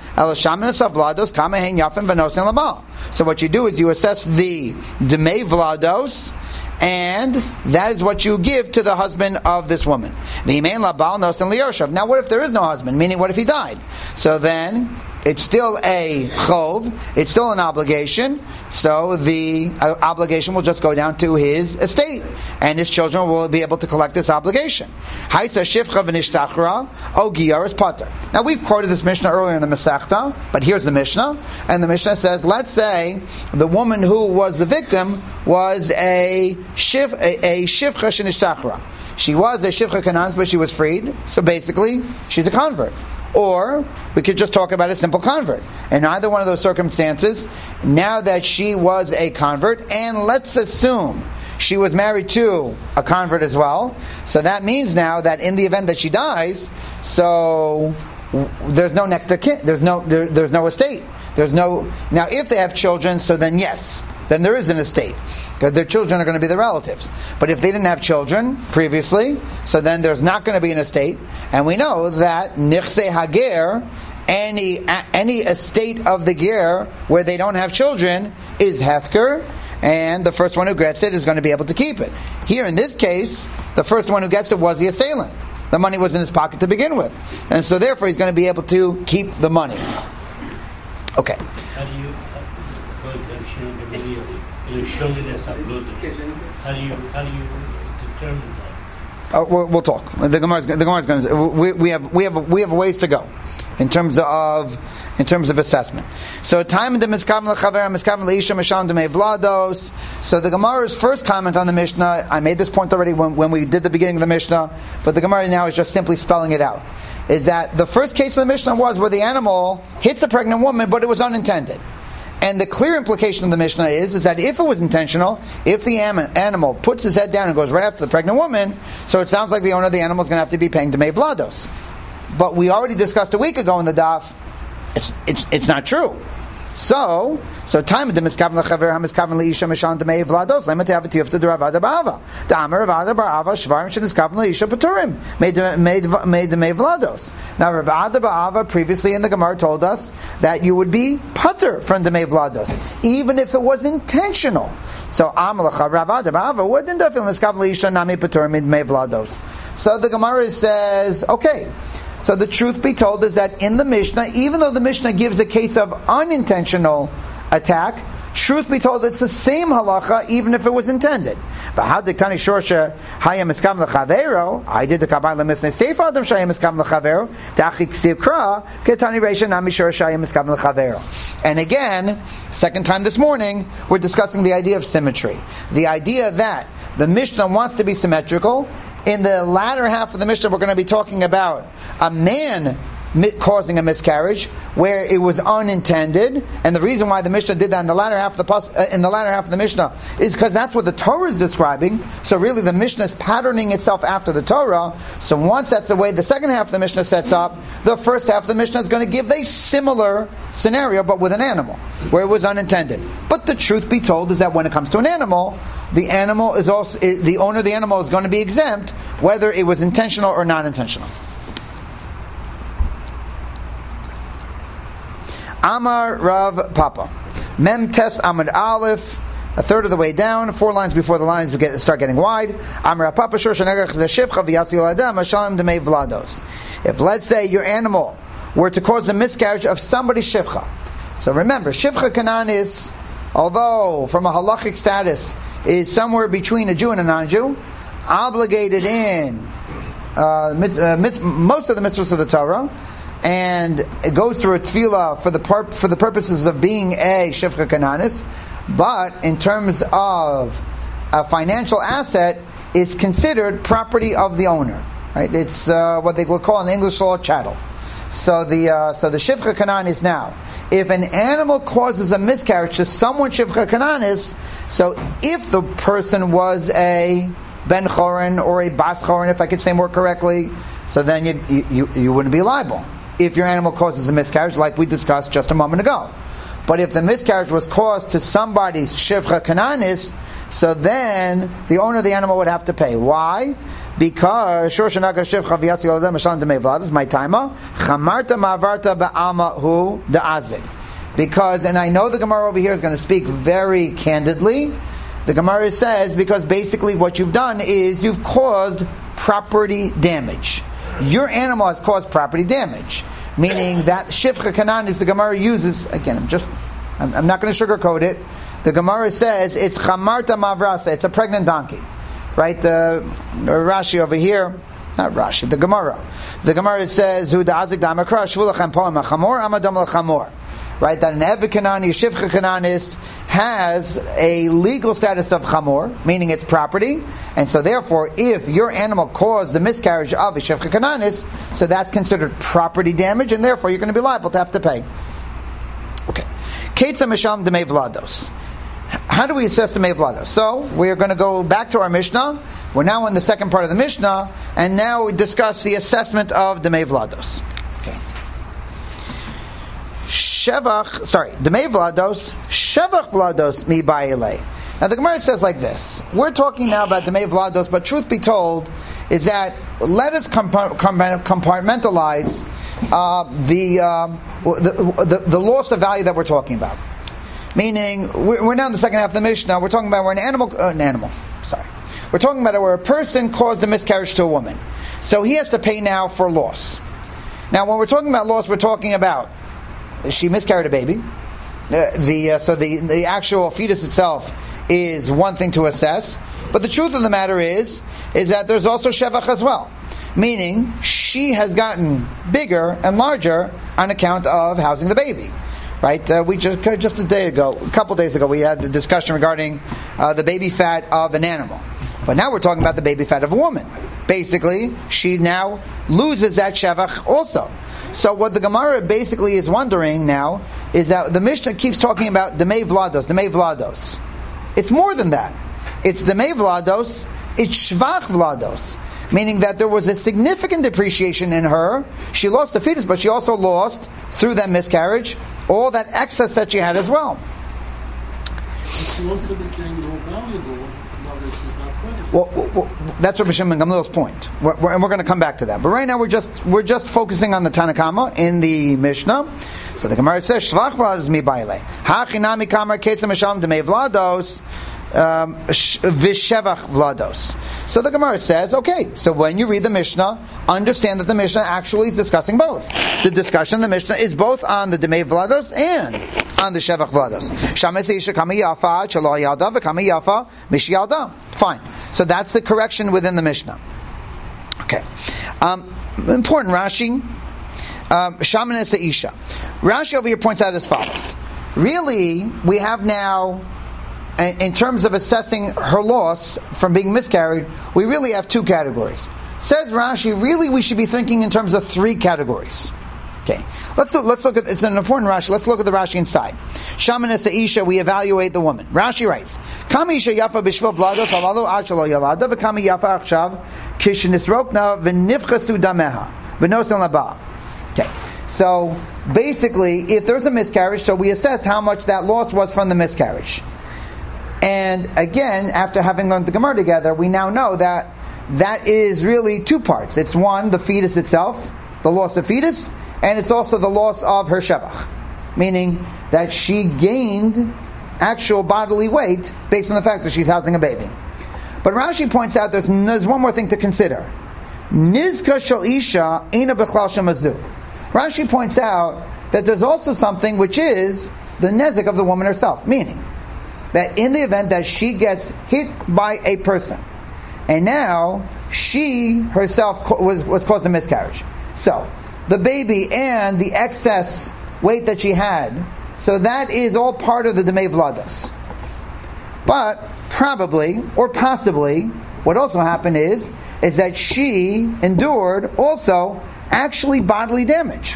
so what you do is you assess the Demei Vlados, and that is what you give to the husband of this woman. Now what if there is no husband? Meaning, what if he died? So then, it's still a chov, it's still an obligation, so the uh, obligation will just go down to his estate, and his children will be able to collect this obligation. Now we've quoted this Mishnah earlier in the Masechta, but here's the Mishnah, and the Mishnah says, let's say the woman who was the victim was a shiv, a, a shivcha shenishtachra. She was a shivcha kanan, but she was freed, so basically, she's a convert. Or we could just talk about a simple convert. In either one of those circumstances, now that she was a convert, and let's assume she was married to a convert as well, so that means now that in the event that she dies, so there's no next of kin, there's no there, there's no estate. There's no now if they have children, so then yes, then there is an estate. Because their children are going to be the relatives. But if they didn't have children previously, so then there's not going to be an estate. And we know that nichse hager, any any estate of the ger where they don't have children, is hefker, and the first one who gets it is going to be able to keep it. Here in this case, the first one who gets it was the assailant. The money was in his pocket to begin with. And so therefore he's going to be able to keep the money. Okay. How do you, how do you How do you how do you determine that? Uh, we'll, we'll talk. The Gemara the Gemara is going to. We, we have we have we have ways to go in terms of in terms of assessment. So time in the miskaven lechaver miskaven leisha misham demei vlados. So the Gemara's first comment on the Mishnah. I made this point already when, when we did the beginning of the Mishnah, but the Gemara now is just simply spelling it out. Is that the first case of the Mishnah was where the animal hits the pregnant woman, but it was unintended. And the clear implication of the Mishnah is, is that if it was intentional, if the animal puts his head down and goes right after the pregnant woman, so it sounds like the owner of the animal is going to have to be paying Demei Vlados. But we already discussed a week ago in the daf, it's it's it's not true. So, so time of the miskaven lechaver hamiskaven leisha mishan Demei Vlados lemete avativ to the Ravada Ba'ava. The Amar Ravada Ba'ava shvarim sheniskaven leisha paturim made made made Demei Vlados. Now Ravada Ba'ava previously in the Gemara told us that you would be patur from Demei Vlados even if it was intentional. So Amar Ravada Ba'ava wouldn't have miskaven leisha nami paturim made Demei Vlados. So the Gemara says, okay. So the truth be told is that in the Mishnah, even though the Mishnah gives a case of unintentional attack, truth be told, it's the same halacha even if it was intended. But how did Tani Shorsha Hayam Miskam Lechavero? I did the Kabbalah Mishnah Sefer Adam Shayam Miskam Lechavero. Ta'achik Sikra Ketani Reisha Nami Shorsha Hayam Miskam Lechavero. And again, second time this morning, we're discussing the idea of symmetry. The idea that the Mishnah wants to be symmetrical. In the latter half of the Mishnah, we're going to be talking about a man causing a miscarriage, where it was unintended, and the reason why the Mishnah did that in the latter half of the uh, in the latter half of the Mishnah is because that's what the Torah is describing. So really, the Mishnah is patterning itself after the Torah. So once that's the way the second half of the Mishnah sets up, the first half of the Mishnah is going to give a similar scenario, but with an animal, where it was unintended. But the truth be told is that when it comes to an animal, the animal is also the owner of the animal is going to be exempt, whether it was intentional or non-intentional. Amar Rav Papa, Mem Tes Amud Aleph, a third of the way down, four lines before the lines get, start getting wide. Amar Rav Papa Shor Shenegach Shivcha V'Yatzi Adam Hashalem Demei Vlados. If, let's say, your animal were to cause a miscarriage of somebody's shivcha. So remember, shivcha kananis, although from a halachic status is somewhere between a Jew and a non-Jew, obligated in uh, mit, uh, mit, most of the mitzvahs of the Torah, and it goes through a tefillah for the pur- for the purposes of being a shivcha kananis, but in terms of a financial asset, is considered property of the owner. Right? It's uh, what they would call in English law chattel. So the uh, so the shivcha kananis now, if an animal causes a miscarriage to someone shivcha kananis, so if the person was a ben chorin or a bas chorin, if I could say more correctly, so then you you you wouldn't be liable if your animal causes a miscarriage, like we discussed just a moment ago. But if the miscarriage was caused to somebody's shivcha kananis, so then the owner of the animal would have to pay. Why? Because Shoshanaga shivcha v'yatzi yoladem hashalem demei vlados, my timer chamarta ma'avarta ba'alma hu da'azig. Because, and I know the Gemara over here is going to speak very candidly. The Gemara says because basically what you've done is you've caused property damage. Your animal has caused property damage, meaning that shivcha kananis the Gemara uses. Again, I'm just, I'm, I'm not going to sugarcoat it. The Gemara says it's chamarta mavrasa. It's a pregnant donkey, right? Uh, Rashi over here, not Rashi. The Gemara, the Gemara says hu da'azik da'amakra shvulachem poem achamor amadam lachamor. Right, that an Eved Kanani, Shivcha Kananis, has a legal status of Chamor, meaning it's property, and so therefore, if your animal caused the miscarriage of a Shivcha Kananis, so that's considered property damage, and therefore you're going to be liable to have to pay. Okay. Ketza Misham Demei Vlados. How do we assess Demei Vlados? So, we are going to go back to our Mishnah. We're now in the second part of the Mishnah, and now we discuss the assessment of Demei Vlados. Okay. Shevach, sorry, Demei Vlados, Shevach Vlados mi ba'ilei. Now the Gemara says like this. We're talking now about Demei Vlados, but truth be told, is that let us compartmentalize uh, the, um, the, the the loss of value that we're talking about. Meaning, we're, we're now in the second half of the Mishnah. We're talking about where an animal, uh, an animal. Sorry, we're talking about where a person caused a miscarriage to a woman, so he has to pay now for loss. Now, when we're talking about loss, we're talking about she miscarried a baby. Uh, the uh, so the the actual fetus itself is one thing to assess, but the truth of the matter is is that there's also shevach as well, meaning she has gotten bigger and larger on account of housing the baby. Right? Uh, we just just a day ago, a couple days ago, we had the discussion regarding uh, the baby fat of an animal, but now we're talking about the baby fat of a woman. Basically, she now loses that shevach also. So what the Gemara basically is wondering now is that the Mishnah keeps talking about Demei Vlados, Demei Vlados. It's more than that. It's Demei Vlados, it's Shvach Vlados. Meaning that there was a significant depreciation in her. She lost the fetus, but she also lost, through that miscarriage, all that excess that she had as well. She also became more valuable now that she's not pregnant. Well, well, well, that's Rabbi Shimon Gamliel's point, we're, we're, and we're going to come back to that. But right now, we're just we're just focusing on the Tanakama in the Mishnah. So the Gemara says, "Shvach vlados mi baile hachinami kamar ketzam misham demei vlados v'shevach vlados." So the Gemara says, okay, so when you read the Mishnah, understand that the Mishnah actually is discussing both. The discussion of the Mishnah is both on the Demei Vlados and on the Shevach Vlados. Fine. So that's the correction within the Mishnah. Okay. Um, important Rashi. Shamanes um, Isha. Rashi over here points out as follows. Really, we have now, in terms of assessing her loss from being miscarried, we really have two categories. Says Rashi, really we should be thinking in terms of three categories. Okay, let's look, let's look at, it's an important Rashi, let's look at the Rashi inside. Shamanes Isha, we evaluate the woman. Rashi writes, Kami Isha Yafa Bishvil Vlados, Alalo Ashalo Yalada, V'kami Yafa Akshav, Kishinisropna, V'nifchasu Dameha, V'nosan Laba. Okay, so basically, if there's a miscarriage, so we assess how much that loss was from the miscarriage. And again, after having learned the Gemara together, we now know that that is really two parts. It's one, the fetus itself, the loss of fetus, and it's also the loss of her shevach, meaning that she gained actual bodily weight based on the fact that she's housing a baby. But Rashi points out there's, there's one more thing to consider. Nizka shel isha ina bechlal shemazu. Rashi points out that there's also something which is the nezik of the woman herself, meaning that in the event that she gets hit by a person, and now she herself was, was caused a miscarriage. So, the baby and the excess weight that she had, so that is all part of the Demei Vlados. But, probably, or possibly, what also happened is, is that she endured also actually bodily damage.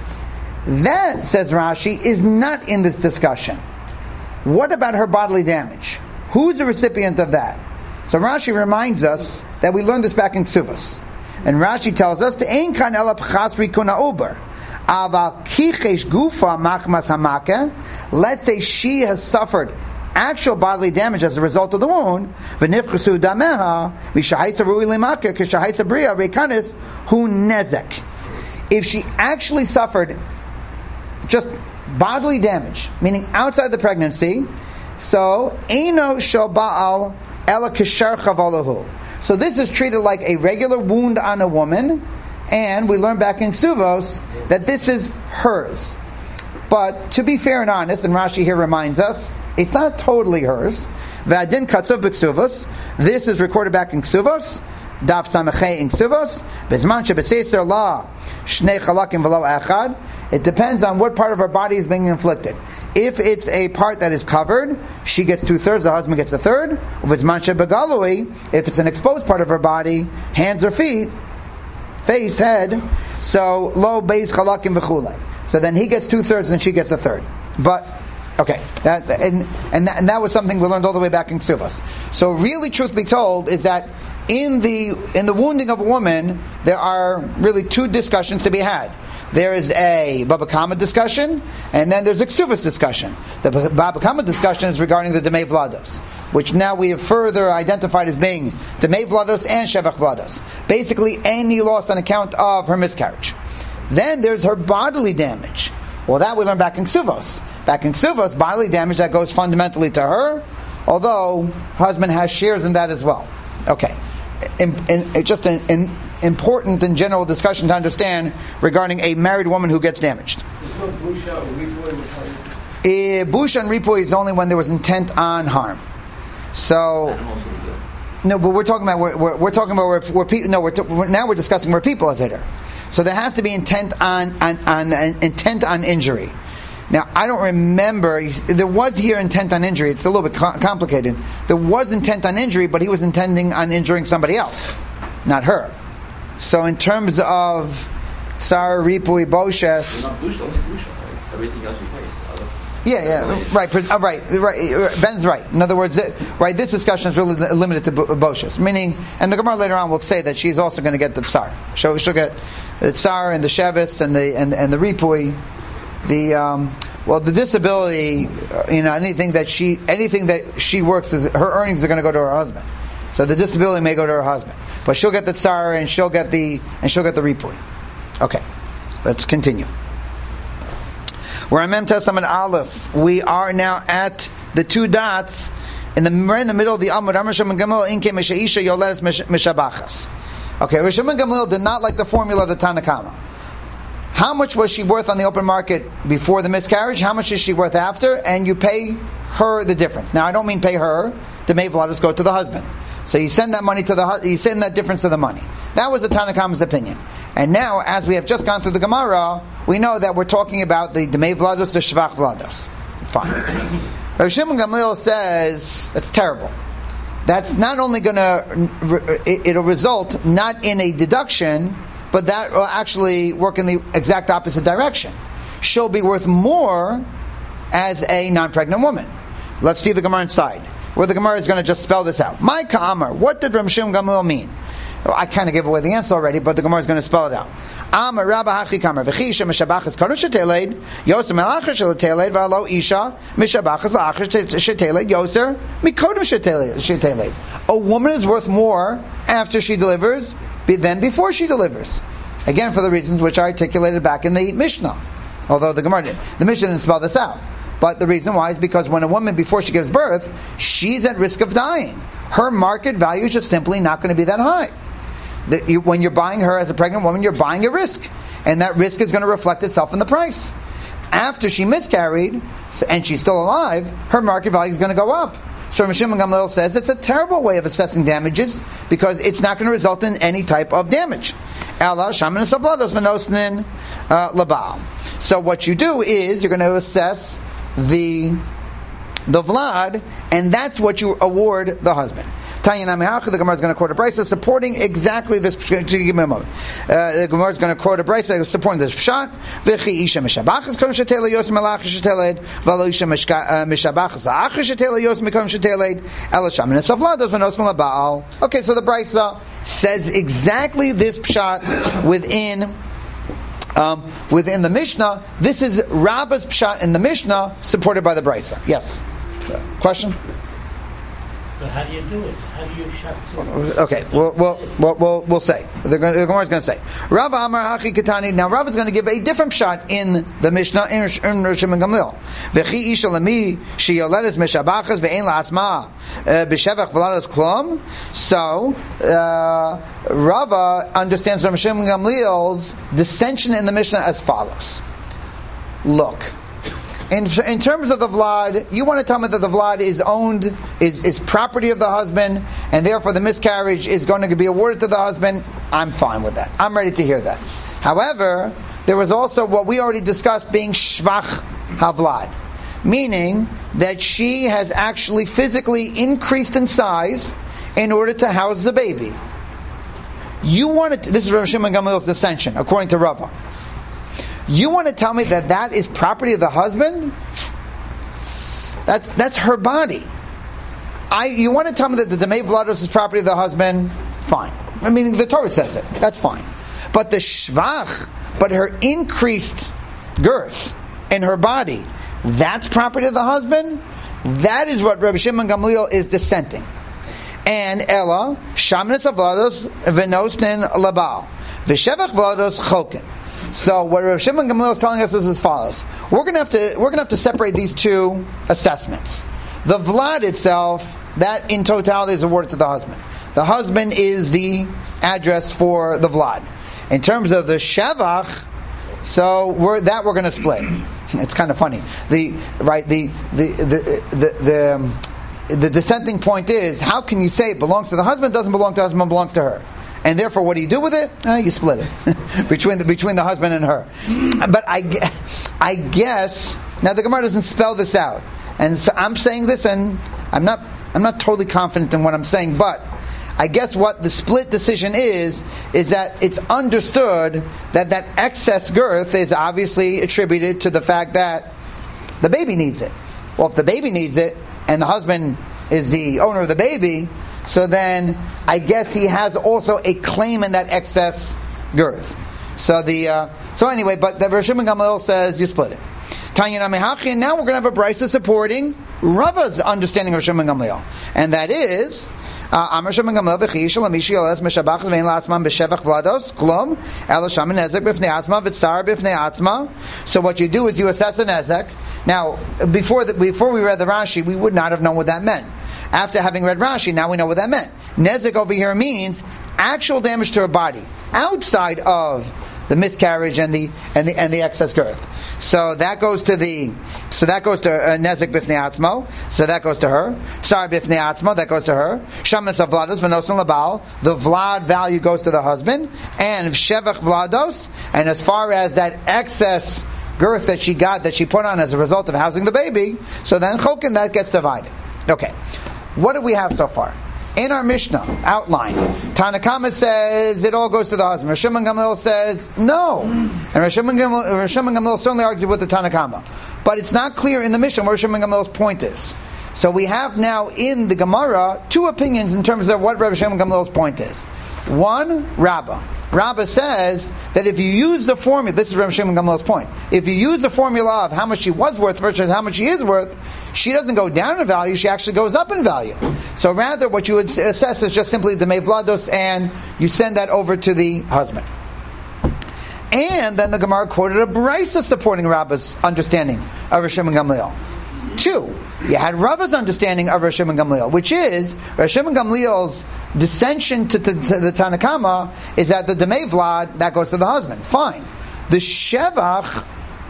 That, says Rashi, is not in this discussion. What about her bodily damage? Who's the recipient of that? So Rashi reminds us that we learned this back in Ksuvos. And Rashi tells us, "Ein kan ela pchas rikuna uber, aval kichesh gufa machmas hamake." Let's say she has suffered actual bodily damage as a result of the wound. V'nifchasu dameha v'shahaisa ru'i limake k'shahaisa bria reikanis hu nezek. If she actually suffered just bodily damage, meaning outside the pregnancy, so eino shel ba'al ela k'shar chavalahu. So this is treated like a regular wound on a woman, and we learned back in Ksuvos that this is hers. But to be fair and honest, and Rashi here reminds us, it's not totally hers. V'adin katzov b'Ksuvos. This is recorded back in Ksuvos. Daf samachay in Ksuvos. Bezman shebeseser la shnei chalakim v'lo echad. It depends on what part of her body is being inflicted. If it's a part that is covered, she gets two thirds, the husband gets a third. If it's an exposed part of her body, hands or feet, face, head, so lo beis chalakim v'chulei. So then he gets two thirds and she gets a third. But okay, that and and that, and that was something we learned all the way back in Ksuvos. So really, truth be told, is that in the in the wounding of a woman, there are really two discussions to be had. There is a Baba Kama discussion, and then there's a Ksuvos discussion. The Baba Kama discussion is regarding the Demei Vlados, which now we have further identified as being Demei Vlados and Shevach Vlados. Basically, any loss on account of her miscarriage. Then there's her bodily damage. Well, that we learned back in Ksuvos. Back in Ksuvos, bodily damage that goes fundamentally to her, although husband has shares in that as well. Okay. In, in, just an, an important and general discussion to understand regarding a married woman who gets damaged. There's no busha or ripoy. Uh, busha and ripoy is only when there was intent on harm. So, no, but we're talking about we're, we're, we're talking about where, where people. No, we're, t- we're now we're discussing where people have hit her. So there has to be intent on on, on uh, intent on injury. Now, I don't remember, there was here intent on injury, it's a little bit co- complicated. There was intent on injury, but he was intending on injuring somebody else, not her. So in terms of Tsar, Ripui, Boshes... Not bush, only bush, right? Everything else replaced. Yeah, yeah, right, uh, right, right, Ben's right. In other words, right, this discussion is really limited to Boshes, meaning, and the Gemara later on will say that she's also going to get the Tsar. She'll, she'll get the Tsar and the Shevis and the, and, and the Ripui. The um, well, the disability, you know, anything that she, anything that she works is her earnings are going to go to her husband. So the disability may go to her husband, but she'll get the tsar and she'll get the and she'll get the ripui. Okay, let's continue. We're on Mem Testament Aleph. We are now at the two dots in the right in the middle of the Amud. Amar and Gamliel Inke Meshaisha Yoledes Meshabachas. Okay, Rishon and Gamliel did not like the formula of the Tanna Kama. How much was she worth on the open market before the miscarriage? How much is she worth after? And you pay her the difference. Now, I don't mean pay her. The Demei Vlados go to the husband. So you send that money to the you send that difference to the money. That was the Tanna Kama's opinion. And now, as we have just gone through the Gemara, we know that we're talking about the Demei Vlados, the Shvach Vlados. Fine. Rav Shimon Gamliel says it's terrible. That's not only going to it'll result not in a deduction, but that will actually work in the exact opposite direction. She'll be worth more as a non-pregnant woman. Let's see the Gemara inside, where the Gemara is going to just spell this out. My Ka'amar, what did Rav Shimon Gamliel mean? Well, I kind of gave away the answer already, but the Gemara is going to spell it out. Amar Rabba Hachi Kamar v'chisha mishabachas kadosh sheteled yoser melachas sheteled v'alo isha mishabachas lachas sheteled yoser mikodem sheteled. A woman is worth more after she delivers than before she delivers. Again, for the reasons which I articulated back in the Mishnah. Although the Gemara, the Mishnah didn't spell this out. But the reason why is because when a woman, before she gives birth, she's at risk of dying. Her market value is just simply not going to be that high. The, you, when you're buying her as a pregnant woman, you're buying a risk. And that risk is going to reflect itself in the price. After she miscarried, and she's still alive, her market value is going to go up. So Rav Shimon Gamliel says it's a terrible way of assessing damages because it's not going to result in any type of damage. Ella, shaman savlados v'nosnin labal. So what you do is you're going to assess the the vlad, and that's what you award the husband. Tanya Namihacha, the Gemara is going to quote a brisa supporting exactly this. To give me a moment, uh, the Gemara is going to quote a brisa supporting this pshat. V'chi isha mishabachas kodem sheteled yosem malachas sheteled v'lo isha mishabachas la'achas sheteled yosem mikodem sheteled ela shamin esavlados v'nosen labaal. Okay, so the brisa says exactly this pshat within. Um, within the Mishnah. This is Rabba's pshat in the Mishnah, supported by the brisa. Yes. Uh, question? So how do you do it? How do you shut through? Okay, we'll we'll we'll, we'll, we'll say. The, the Gemara is going to say. Rabba Amar Hachi Katani. Now Rabba is going to give a different shot in the Mishnah in Rosh Shimon Gamliel. V'chi isha lemi sheyoledes mishabachas ve'ein la'atzma b'shevach v'lados klum. So uh, Rava understands Rosh Shimon Gamliel's dissension in the Mishnah as follows. Look. In, in terms of the vlad, you want to tell me that the vlad is owned, is, is property of the husband, and therefore the miscarriage is going to be awarded to the husband. I'm fine with that. I'm ready to hear that. However, there was also what we already discussed being shvach havlad, meaning that she has actually physically increased in size in order to house the baby. You want to, this is Rav Shimon Gamliel's dissension, according to Rava. You want to tell me that that is property of the husband? That's that's her body. I you want to tell me that the Demei Vlados is property of the husband? Fine. I mean, the Torah says it. That's fine. But the shvach, but her increased girth in her body, that's property of the husband? That is what Rabbi Shimon Gamliel is dissenting. And Ella, Shamanis Vlados Venosnin Labal. V'shevach Vlados Chokin. So what Rav Shimon Gamliel is telling us is as follows: We're going to have to we're going to have to separate these two assessments. The vlad itself, that in totality is awarded to the husband. The husband is the address for the vlad. In terms of the shevach, so we're, that we're going to split. It's kind of funny. The right the the the the. the um, the dissenting point is, how can you say it belongs to the husband, doesn't belong to the husband, belongs to her? And therefore, what do you do with it? Uh, you split it between the between the husband and her. But I, I guess now the Gemara doesn't spell this out, and so I'm saying this, and I'm not I'm not totally confident in what I'm saying. But I guess what the split decision is is that it's understood that that excess girth is obviously attributed to the fact that the baby needs it. Well, if the baby needs it, and the husband is the owner of the baby, so then I guess he has also a claim in that excess girth. So the uh, so anyway, but the Rav Shimon Gamliel says you split it. Tanya Namihachi, and now we're going to have a brisa supporting Rava's understanding of Rav Shimon Gamliel, and that is Amar Shimon Gamliel v'chiishal amishi yoles meshabachas ve'in la'atzman b'shevach vlados klum ela shaman nezek b'fnei atzma v'tzar b'fnei atzma. So what you do is you assess a nezek. Now, before the, before we read the Rashi, we would not have known what that meant. After having read Rashi, now we know what that meant. Nezek over here means actual damage to her body outside of the miscarriage and the and the and the excess girth. So that goes to the so that goes to uh, Nezek b'fnei atzmo. So that goes to her. Sar b'fnei atzmo. That goes to her. Shamas of vlados v'nosen labal. The vlad value goes to the husband, and shevach vlados. And as far as that excess girth that she got, that she put on as a result of housing the baby, so then chokin, that gets divided. Okay, what do we have so far? in our Mishnah outline, Tanakama says it all goes to the husband. Rosh Hashanah Gamliel says no, and Rosh Hashanah Gamliel certainly argued with the Tanakama, but it's not clear in the Mishnah where Rosh Hashanah Gamliel's point is. So we have now in the Gemara two opinions in terms of what Rosh Hashanah Gamliel's point is. One, Rabbah. Rabbah says that if you use the formula, this is Rav Shimon Gamliel's point, if you use the formula of how much she was worth versus how much she is worth, she doesn't go down in value, she actually goes up in value. So rather what you would assess is just simply the Mei Vlados, and you send that over to the husband. And then the Gemara quoted a brisa supporting Rabbah's understanding of Rav Shimon Gamliel. Two, you had Rava's understanding of Rav Shimon Gamliel, which is Rav Shimon Gamliel's dissension to, to, to the Tanakama is that the Demei Vlad, that goes to the husband. Fine. The Shevach,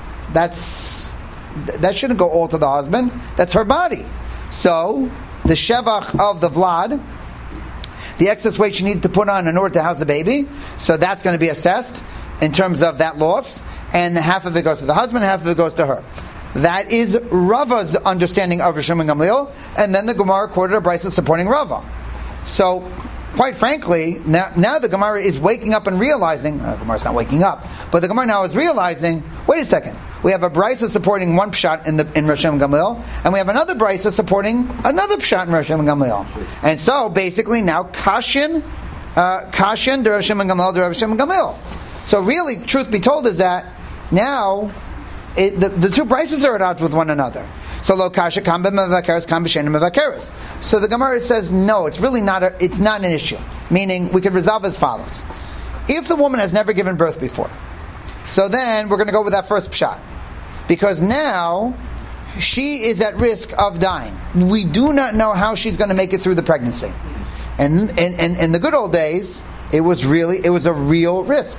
that's that shouldn't go all to the husband. That's her body. So the Shevach of the Vlad, the excess weight she needed to put on in order to house the baby, so that's going to be assessed in terms of that loss, and half of it goes to the husband, half of it goes to her. That is Rava's understanding of Rav Shimon Gamliel, and then the Gemara quoted a brisa supporting Rava. So, quite frankly, now, now the Gemara is waking up and realizing, uh, the Gemara's not waking up, but the Gemara now is realizing, wait a second, we have a brisa supporting one pshat in the in Rav Shimon Gamliel, and we have another brisa supporting another pshat in Rav Shimon Gamliel. And so, basically now, Kashin, uh, Kashin to Rav Shimon Gamliel to Rav Shimon Gamliel. So really, truth be told is that now, It, the, the two prices are at odds with one another. So lo kasha kam b'mevakeres kam b'shenim mevakeres. So the Gemara says no, it's really not a, it's not an issue. Meaning we could resolve as follows: if the woman has never given birth before, so then we're going to go with that first pshat, because now she is at risk of dying. We do not know how she's going to make it through the pregnancy, and in in, in the good old days, it was really it was a real risk.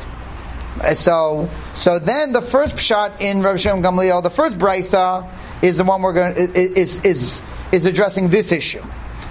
So, so then the first pshat in Rav Shimon Gamliel, the first brisa, is the one we're going is is is addressing this issue.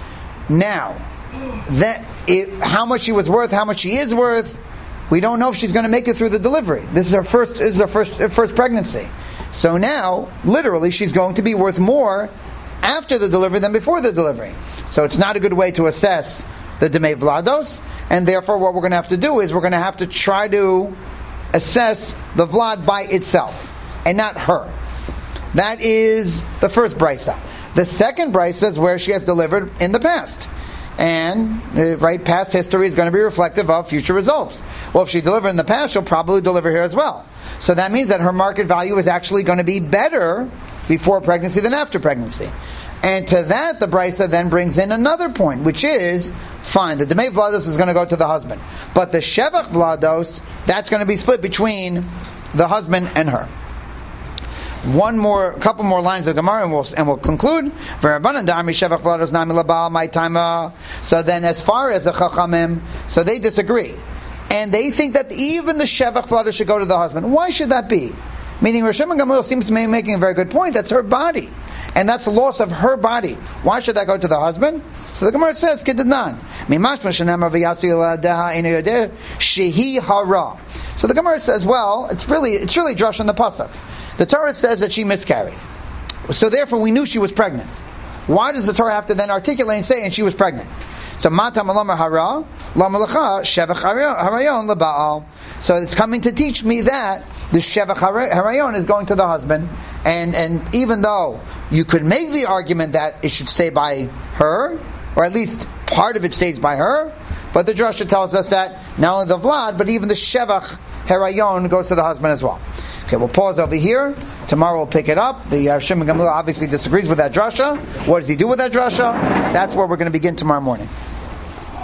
Now, that it, how much she was worth, how much she is worth, we don't know if she's going to make it through the delivery. This is her first this is her first her first pregnancy. So now, literally, she's going to be worth more after the delivery than before the delivery. So it's not a good way to assess the Demei Vlados, and therefore, what we're going to have to do is we're going to have to try to assess the Vlad by itself, and not her. That is the first brisa. The second brisa is where she has delivered in the past. And, uh, right, past history is going to be reflective of future results. Well, if she delivered in the past, she'll probably deliver here as well. So that means that her market value is actually going to be better before pregnancy than after pregnancy. And to that, the brisa then brings in another point, which is, fine, the Demei Vlados is going to go to the husband. But the Shevach Vlados, that's going to be split between the husband and her. One more, a couple more lines of Gemara, and we'll, and we'll conclude. So then, as far as the Chachamim, so they disagree. And they think that even the Shevach Vlados should go to the husband. Why should that be? Meaning, Rosh Hashanah Gamliel seems to be making a very good point. That's her body. And that's the loss of her body. Why should that go to the husband? So the Gemara says, Kedidnan. Shehi hara. So the Gemara says, well, it's really it's really drush on the pasuk. The Torah says that she miscarried. So therefore we knew she was pregnant. Why does the Torah have to then articulate and say, and she was pregnant? So Mata Malama Hara, Lamalacha, Shevach Harayon Labaal. So it's coming to teach me that the Shevach Harayon is going to the husband, and and even though you could make the argument that it should stay by her, or at least part of it stays by her, but the drasha tells us that not only the Vlad, but even the Shevach Harayon goes to the husband as well. Okay, we'll pause over here. Tomorrow we'll pick it up. The uh, Shimon Gamliel obviously disagrees with that drasha. What does he do with that drasha? That's where we're going to begin tomorrow morning.